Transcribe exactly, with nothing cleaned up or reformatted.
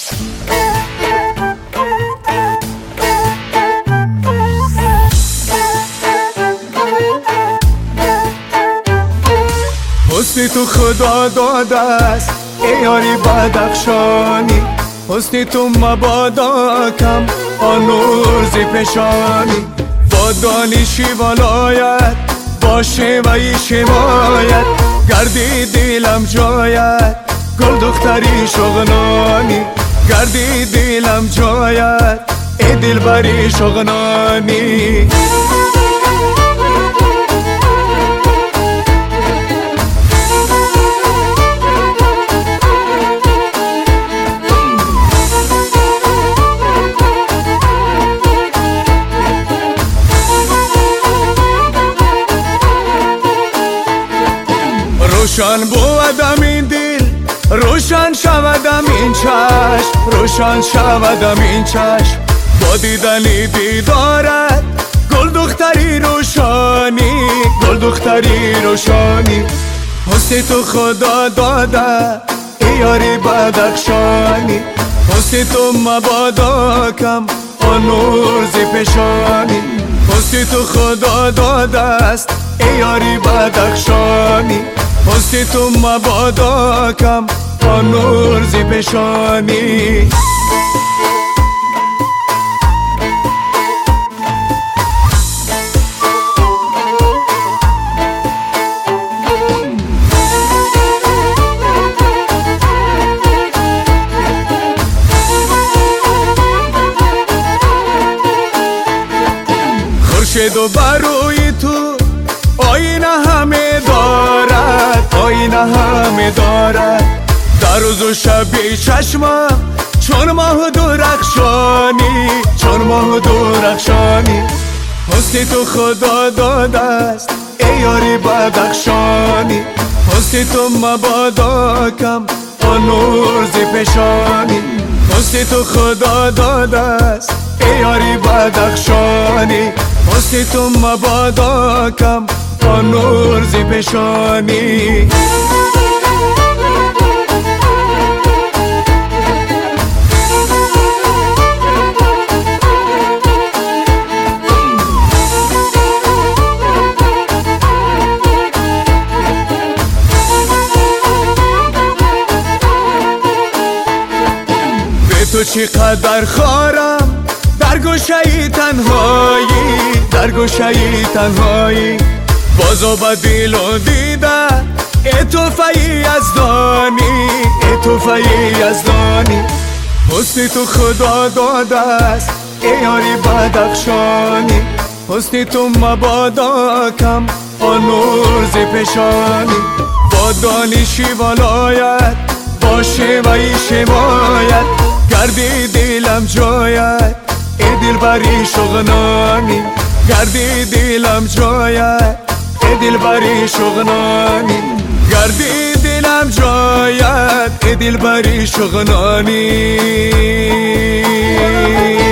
حسنی تو خدا داده است ای یاری بدخشانی، حسنی تو مبادا کم آنور زی پیشانی، با دانشی ولایت باشه و ای شمایت، گردی دیلم جایت گل دختری شغنانی، گردی دیلم جایت ای دلبری شغنانی. روشن بودم این دل، روشن شودم این چشم، روشن شودم این چشم با دیدنی دیدارت گل دختری روشانی، گل دختری روشانی. حسن تو خدا داده ای یاری بدخشانی، حسن تو مبادا کم آنور زی پیشانی، حسن تو خدا داده است ای یاری بدخشانی، حسن تو مبادا کم آنور زی پیشانی. خورشید و بروی تو آینه همه دارد، آینه همه دارد، در روز و شب چشمم چون ماه درخشانی، چون ماه درخشانی. حسن تو خدا داده است ای یاری بدخشانی، حسن تو مبادا کم آنور زی پیشانی، حسن تو خدا داده است ای یاری بدخشانی، حسن تو مبادا کم آنور زی پیشانی. به تو چقدر خارم در گوشه تنهایی، در گوشه تنهایی، بازو با دل و دیده ای توفه‌ای از دانی، ای توفه‌ای از دانی. حسن تو خدا داده است ای یاری بدخشانی، حسن تو مبادا کم آنور زی پیشانی، با دانشی ولایت باشه و ای شمایت، گردی دیلم جایت ای دلبری شغنانی، گردی دیلم جایت ای دلبری شغنانی، گردی دیلم جایت ای دلبری شغنانی.